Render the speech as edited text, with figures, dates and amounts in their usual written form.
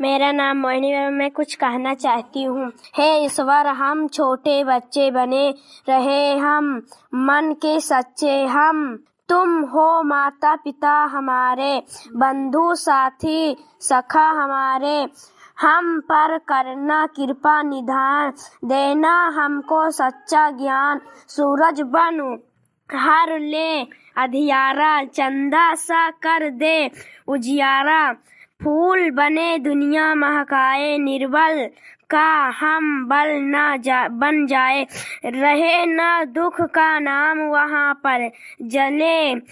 मेरा नाम मोहिनी है। मैं कुछ कहना चाहती हूँ। हे ईश्वर, हम छोटे बच्चे बने रहे, हम मन के सच्चे, हम तुम हो माता पिता हमारे, बंधु साथी सखा हमारे, हम पर करना कृपा निधान, देना हमको सच्चा ज्ञान, सूरज बन हर ले अधियारा, चंदा सा कर दे उजियारा, फूल बने दुनिया महकाए, निर्बल का हम बल बन जाए, रहे न दुख का नाम वहाँ पर, जले